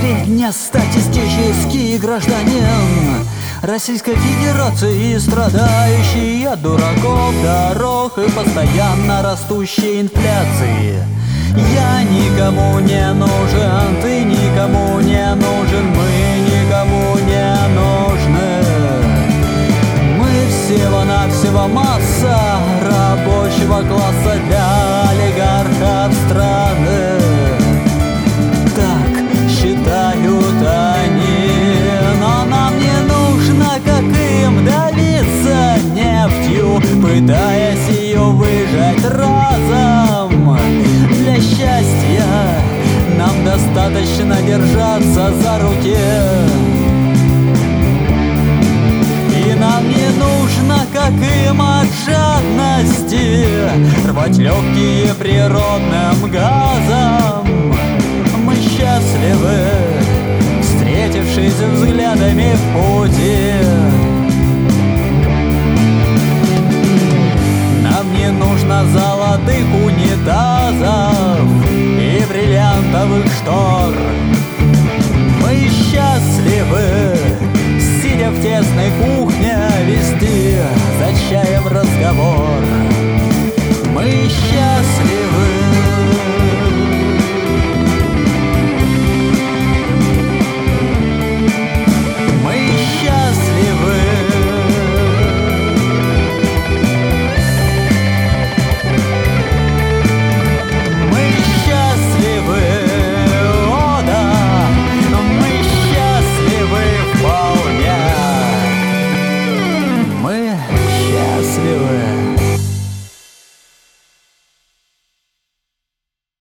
Среднестатистический гражданин Российской Федерации, страдающий от дураков, дорог и постоянно растущей инфляции. Я никому не нужен, ты никому не нужен, мы никому не нужны. Мы всего-навсего масса рабочего класса для олигархов страны. Так считают они, но нам не нужно, как им, давиться нефтью, пытаясь ее выжать разом. Для счастья нам достаточно держаться за руки. И нам не нужно, как им, от жадности рвать легкие природным газом. Мы счастливы, встретившись взглядами в пути. Нам не нужно золотых унитазов и бриллиантовых штор. Мы счастливы, сидя в тесной кухне, вести за чаем разговор. Мы счастливы,